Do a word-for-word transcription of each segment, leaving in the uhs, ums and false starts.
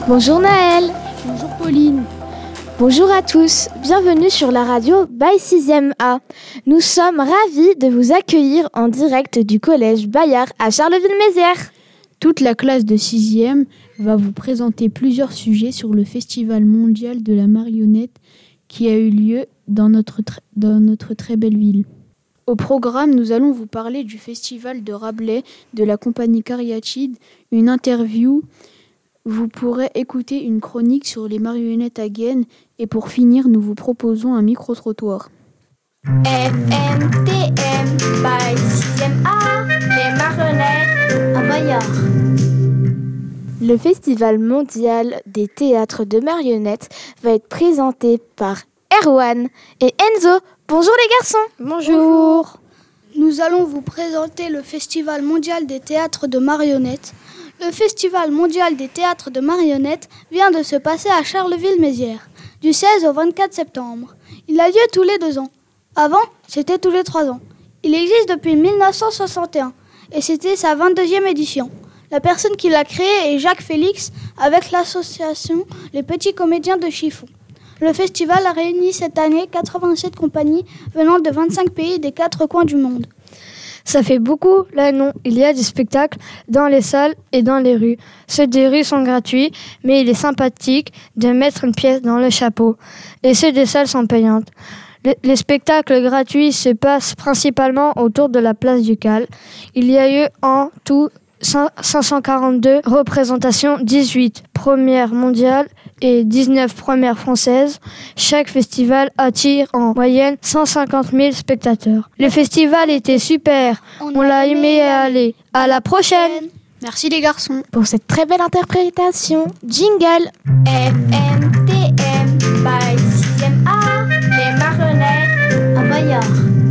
Bonjour Naël. Bonjour Pauline. Bonjour à tous, bienvenue sur la radio Baye sixième A. Nous sommes ravis de vous accueillir en direct du collège Bayard à Charleville-Mézières. Toute la classe de sixième va vous présenter plusieurs sujets sur le Festival mondial de la marionnette qui a eu lieu dans notre, tr- dans notre très belle ville. Au programme, nous allons vous parler du festival de Rabelais, de la compagnie Cariatide, une interview. Vous pourrez écouter une chronique sur les marionnettes à gaines et pour finir, nous vous proposons un micro-trottoir. F M T M, Baye sixième A, les marionnettes à Bayard. Le Festival mondial des théâtres de marionnettes va être présenté par Erwan et Enzo. Bonjour les garçons. Bonjour. Nous allons vous présenter le Festival mondial des théâtres de marionnettes. Le Festival mondial des théâtres de marionnettes vient de se passer à Charleville-Mézières, du seize au vingt-quatre septembre. Il a lieu tous les deux ans. Avant, c'était tous les trois ans. Il existe depuis mille neuf cent soixante et un et c'était sa vingt-deuxième édition. La personne qui l'a créé est Jacques Félix avec l'association Les Petits Comédiens de Chiffon. Le festival a réuni cette année quatre-vingt-sept compagnies venant de vingt-cinq pays des quatre coins du monde. Ça fait beaucoup, là non. Il y a des spectacles dans les salles et dans les rues. Ceux des rues sont gratuits, mais il est sympathique de mettre une pièce dans le chapeau. Et ceux des salles sont payantes. Les, les spectacles gratuits se passent principalement autour de la place du Cal. Il y a eu en tout cinq cent quarante-deux représentations, dix-huit premières mondiales et dix-neuf premières françaises. Chaque festival attire en moyenne cent cinquante mille spectateurs. Le festival était super, on, on l'a aimé aller. À la prochaine. Merci les garçons. Pour cette très belle interprétation, jingle. F M T M, Baye sixième A, les marionnettes à Bayard.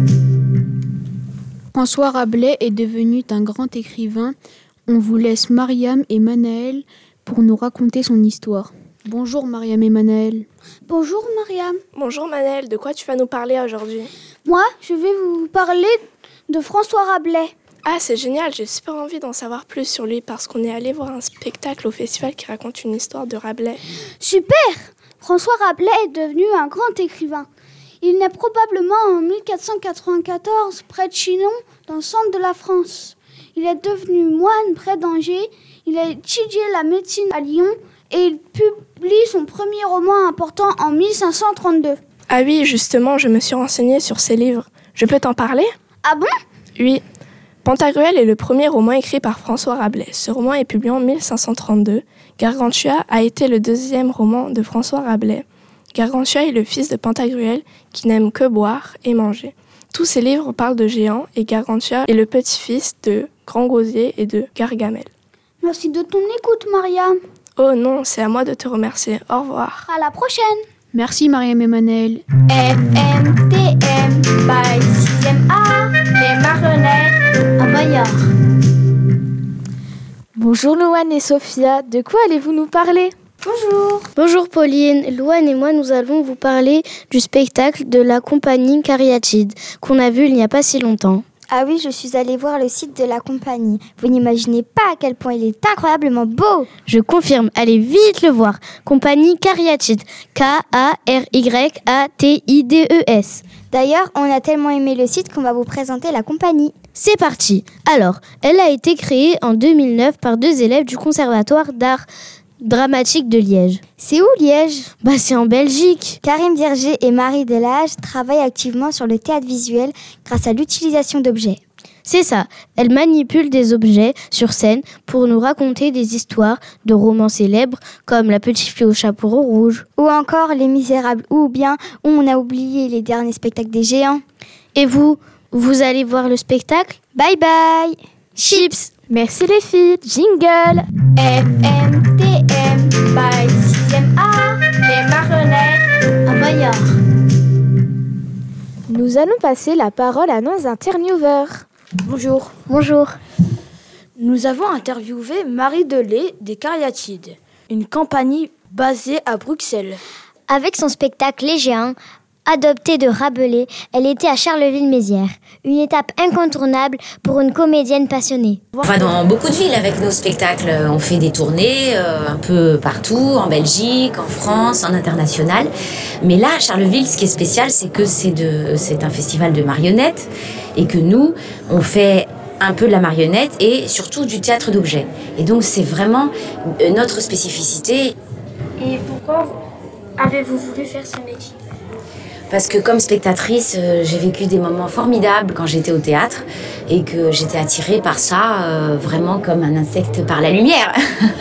François Rabelais est devenu un grand écrivain. On vous laisse Mariam et Manaël pour nous raconter son histoire. Bonjour Mariam et Manaël. Bonjour Mariam. Bonjour Manaël, de quoi tu vas nous parler aujourd'hui ? Moi, je vais vous parler de François Rabelais. Ah, c'est génial, j'ai super envie d'en savoir plus sur lui parce qu'on est allé voir un spectacle au festival qui raconte une histoire de Rabelais. Super ! François Rabelais est devenu un grand écrivain. Il naît probablement en mille quatre cent quatre-vingt-quatorze près de Chinon, dans le centre de la France. Il est devenu moine près d'Angers. Il a étudié la médecine à Lyon et il publie son premier roman important en mille cinq cent trente-deux. Ah oui, justement, je me suis renseignée sur ses livres. Je peux t'en parler ? Ah bon ? Oui. Pantagruel est le premier roman écrit par François Rabelais. Ce roman est publié en mille cinq cent trente-deux. Gargantua a été le deuxième roman de François Rabelais. Gargantua est le fils de Pantagruel qui n'aime que boire et manger. Tous ses livres parlent de géants et Gargantua est le petit-fils de Grand-Gosier et de Gargamel. Merci de ton écoute, Mariam. Oh non, c'est à moi de te remercier. Au revoir. À la prochaine. Merci Mariam et Manaël. F M T M, Baye sixième A, les marionnettes à Bayard. Bonjour Louane et Sophia, de quoi allez-vous nous parler ? Bonjour. Bonjour Pauline. Louane et moi, nous allons vous parler du spectacle de la compagnie Cariatide qu'on a vu il n'y a pas si longtemps. Ah oui, je suis allée voir le site de la compagnie. Vous n'imaginez pas à quel point il est incroyablement beau. Je confirme, allez vite le voir. Compagnie Cariatide, K A R Y A T I D E S. D'ailleurs, on a tellement aimé le site qu'on va vous présenter la compagnie. C'est parti. Alors, elle a été créée en deux mille neuf par deux élèves du Conservatoire d'art dramatique de Liège. C'est où Liège ? Bah c'est en Belgique. Karim Diergé et Marie Delage travaillent activement sur le théâtre visuel grâce à l'utilisation d'objets. C'est ça, elles manipulent des objets sur scène pour nous raconter des histoires de romans célèbres comme La Petite Fille au chapeau rouge. Ou encore Les Misérables ou bien où on a oublié les derniers spectacles des géants. Et vous, vous allez voir le spectacle ? Bye bye ! Chips. Merci les filles, jingle. F M T M, Baye sixième A, les marionnettes à Bayard. Nous allons passer la parole à nos intervieweurs. Bonjour. Bonjour. Nous avons interviewé Marie Delay des Cariatides, une compagnie basée à Bruxelles. Avec son spectacle Les Géants, adoptée de Rabelais, elle était à Charleville-Mézières. Une étape incontournable pour une comédienne passionnée. On va dans beaucoup de villes avec nos spectacles. On fait des tournées euh, un peu partout, en Belgique, en France, en international. Mais là, à Charleville, ce qui est spécial, c'est que c'est, de, c'est un festival de marionnettes et que nous, on fait un peu de la marionnette et surtout du théâtre d'objets. Et donc, c'est vraiment notre spécificité. Et pourquoi avez-vous voulu faire ce métier ? Parce que comme spectatrice, euh, j'ai vécu des moments formidables quand j'étais au théâtre et que j'étais attirée par ça, euh, vraiment comme un insecte par la lumière.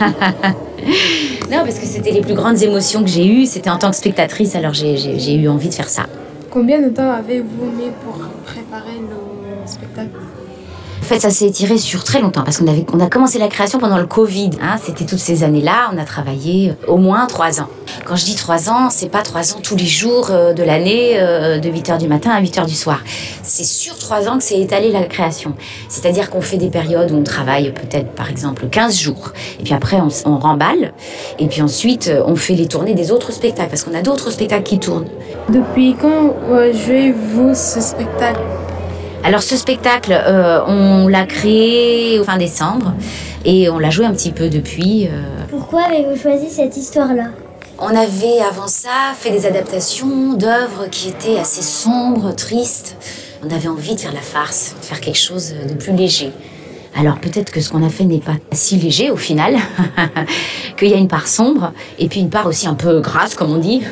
Non, parce que c'était les plus grandes émotions que j'ai eues, c'était en tant que spectatrice, alors j'ai, j'ai, j'ai eu envie de faire ça. Combien de temps avez-vous mis pour préparer le spectacle ? En fait, ça s'est étiré sur très longtemps parce qu'on avait, on a commencé la création pendant le Covid. Hein, c'était toutes ces années-là, on a travaillé au moins trois ans. Quand je dis trois ans, c'est pas trois ans tous les jours euh, de l'année, euh, de huit heures du matin à huit heures du soir. C'est sur trois ans que s'est étalée la création. C'est-à-dire qu'on fait des périodes où on travaille peut-être, par exemple, quinze jours. Et puis après, on, on remballe. Et puis ensuite, on fait les tournées des autres spectacles parce qu'on a d'autres spectacles qui tournent. Depuis quand euh, jouez-vous ce spectacle ? Alors ce spectacle, euh, on l'a créé fin décembre et on l'a joué un petit peu depuis. Euh... Pourquoi avez-vous choisi cette histoire-là ? On avait avant ça fait des adaptations d'œuvres qui étaient assez sombres, tristes. On avait envie de faire la farce, de faire quelque chose de plus léger. Alors peut-être que ce qu'on a fait n'est pas si léger au final, qu'il y a une part sombre et puis une part aussi un peu grasse comme on dit,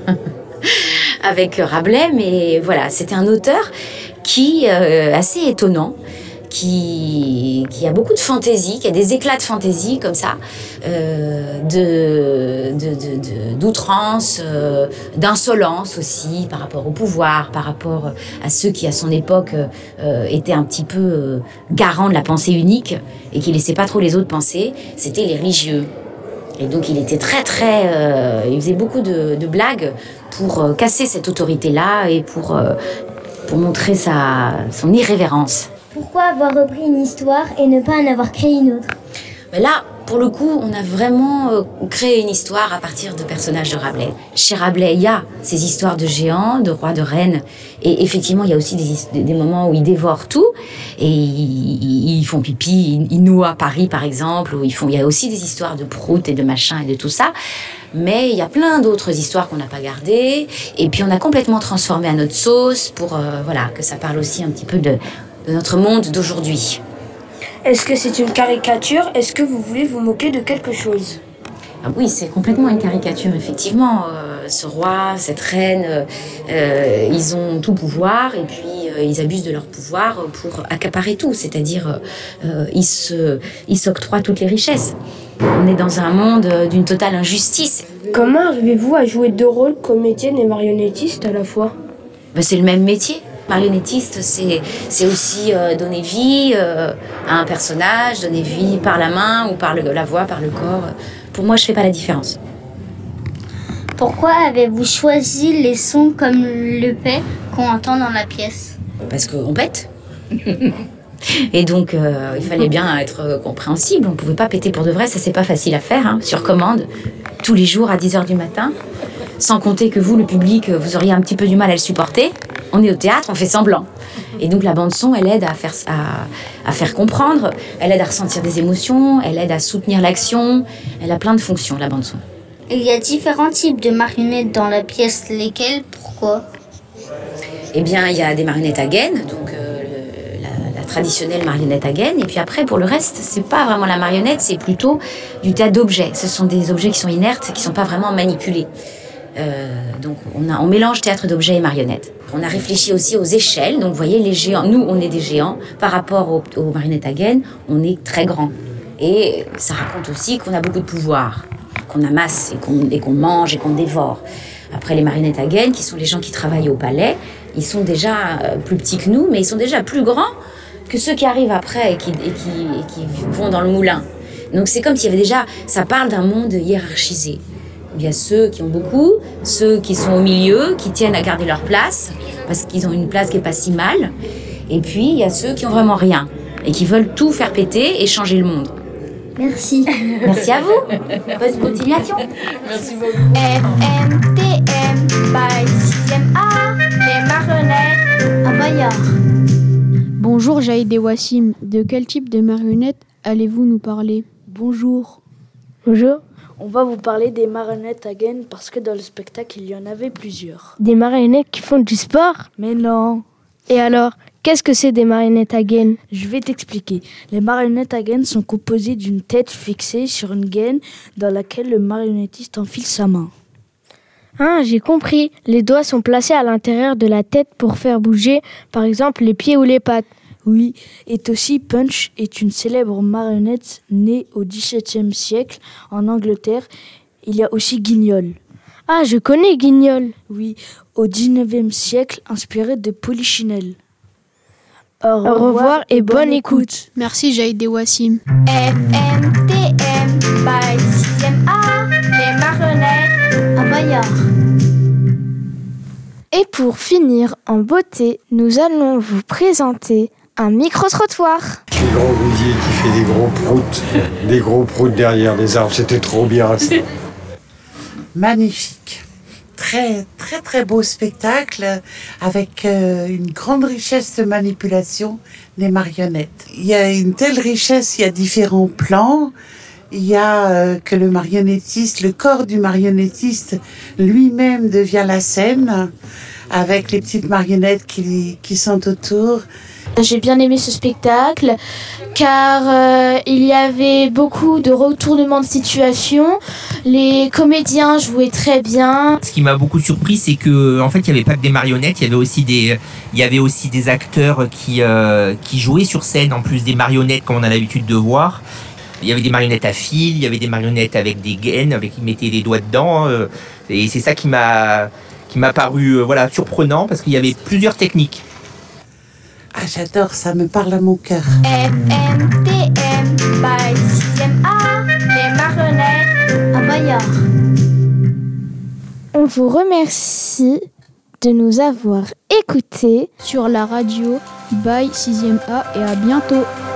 avec Rabelais. Mais voilà, c'était un auteur qui est euh, assez étonnant, qui, qui a beaucoup de fantaisie, qui a des éclats de fantaisie comme ça, euh, de, de, de, de, d'outrance, euh, d'insolence aussi par rapport au pouvoir, par rapport à ceux qui à son époque euh, étaient un petit peu euh, garants de la pensée unique et qui laissaient pas trop les autres penser, c'était les religieux. Et donc il était très très... Euh, il faisait beaucoup de, de blagues pour euh, casser cette autorité-là et pour... Euh, pour montrer sa, son irrévérence. Pourquoi avoir repris une histoire et ne pas en avoir créé une autre ? Mais là, pour le coup, on a vraiment euh, créé une histoire à partir de personnages de Rabelais. Chez Rabelais, il y a ces histoires de géants, de rois, de reines. Et effectivement, il y a aussi des, des moments où ils dévorent tout. Et ils, ils font pipi, ils, ils nouent à Paris, par exemple. Où ils font, il y a aussi des histoires de proutes et de machins et de tout ça. Mais il y a plein d'autres histoires qu'on n'a pas gardées. Et puis, on a complètement transformé à notre sauce pour euh, voilà, que ça parle aussi un petit peu de, de notre monde d'aujourd'hui. Est-ce que c'est une caricature ? Est-ce que vous voulez vous moquer de quelque chose ? Ah oui, c'est complètement une caricature, effectivement. Euh, ce roi, cette reine, euh, ils ont tout pouvoir et puis euh, ils abusent de leur pouvoir pour accaparer tout. C'est-à-dire, euh, ils, se, ils s'octroient toutes les richesses. On est dans un monde d'une totale injustice. Comment arrivez-vous à jouer deux rôles, comédienne et marionnettiste à la fois ? Ben, c'est le même métier. Marionnettiste, c'est, c'est aussi euh, donner vie euh, à un personnage, donner vie par la main ou par le, la voix, par le corps. Pour moi, je ne fais pas la différence. Pourquoi avez-vous choisi les sons comme le paix qu'on entend dans la pièce ? Parce qu'on pète. Et donc, euh, il fallait bien être compréhensible. On ne pouvait pas péter pour de vrai, ça c'est pas facile à faire, hein, sur commande, tous les jours à dix heures du matin. Sans compter que vous, le public, vous auriez un petit peu du mal à le supporter. On est au théâtre, on fait semblant. Et donc la bande-son, elle aide à faire, à, à faire comprendre, elle aide à ressentir des émotions, elle aide à soutenir l'action. Elle a plein de fonctions, la bande-son. Il y a différents types de marionnettes dans la pièce. Lesquelles ? Pourquoi ? Eh bien, il y a des marionnettes à gaine, donc euh, le, la, la traditionnelle marionnette à gaine. Et puis après, pour le reste, c'est pas vraiment la marionnette, c'est plutôt du théâtre d'objets. Ce sont des objets qui sont inertes, qui sont pas vraiment manipulés. Euh, donc on, a, on mélange théâtre d'objets et marionnettes. On a réfléchi aussi aux échelles. Donc vous voyez, les géants, nous on est des géants. Par rapport aux, aux marionnettes à gaine, on est très grands. Et ça raconte aussi qu'on a beaucoup de pouvoir, qu'on amasse et qu'on, et qu'on mange et qu'on dévore. Après les marionnettes à gaine, qui sont les gens qui travaillent au palais, ils sont déjà plus petits que nous, mais ils sont déjà plus grands que ceux qui arrivent après et qui, et qui, et qui vont dans le moulin. Donc c'est comme s'il y avait déjà, ça parle d'un monde hiérarchisé. Il y a ceux qui ont beaucoup, ceux qui sont au milieu, qui tiennent à garder leur place, parce qu'ils ont une place qui n'est pas si mal. Et puis, il y a ceux qui ont vraiment rien, et qui veulent tout faire péter et changer le monde. Merci. Merci à vous. Bonne continuation. Merci beaucoup. F M T M by sixième A, les marionnettes à Bayard. Bonjour Jaïd et Wassim, de quel type de marionnettes allez-vous nous parler? Bonjour. Bonjour. On va vous parler des marionnettes à gaines parce que dans le spectacle, il y en avait plusieurs. Des marionnettes qui font du sport? Mais non. Et alors, qu'est-ce que c'est des marionnettes à gaines? Je vais t'expliquer. Les marionnettes à gaines sont composées d'une tête fixée sur une gaine dans laquelle le marionnettiste enfile sa main. Ah, j'ai compris. Les doigts sont placés à l'intérieur de la tête pour faire bouger, par exemple, les pieds ou les pattes. Oui, et aussi Punch est une célèbre marionnette née au dix-septième siècle en Angleterre. Il y a aussi Guignol. Ah, je connais Guignol. Oui, au dix-neuvième siècle, inspiré de Polichinelle. Au revoir, Au revoir et, et bonne, bonne écoute. écoute. Merci Jaïd et Wassim. F M T M by sixième A, les marionnettes à Bayard. Et pour finir en beauté, nous allons vous présenter un micro-trottoir. Le grand gousier qui fait des gros proutes, des gros proutes derrière les arbres, c'était trop bien ça. Magnifique. Très, très, très beau spectacle avec euh, une grande richesse de manipulation des marionnettes. Il y a une telle richesse, il y a différents plans. Il y a euh, que le marionnettiste, le corps du marionnettiste lui-même devient la scène avec les petites marionnettes qui, qui sont autour. J'ai bien aimé ce spectacle car euh, il y avait beaucoup de retournements de situation. Les comédiens jouaient très bien. Ce qui m'a beaucoup surpris, c'est que en fait, il y avait pas que des marionnettes, il y avait aussi des, il y avait aussi des acteurs qui euh, qui jouaient sur scène en plus des marionnettes comme on a l'habitude de voir. Il y avait des marionnettes à fil, il y avait des marionnettes avec des gaines, avec qui mettaient des doigts dedans, euh, et c'est ça qui m'a qui m'a paru euh, voilà surprenant parce qu'il y avait plusieurs techniques. Ah, j'adore, ça me parle à mon cœur. F M T M by sixième A, les marionnettes à Bayard. On vous remercie de nous avoir écoutés sur la radio by sixième A et à bientôt.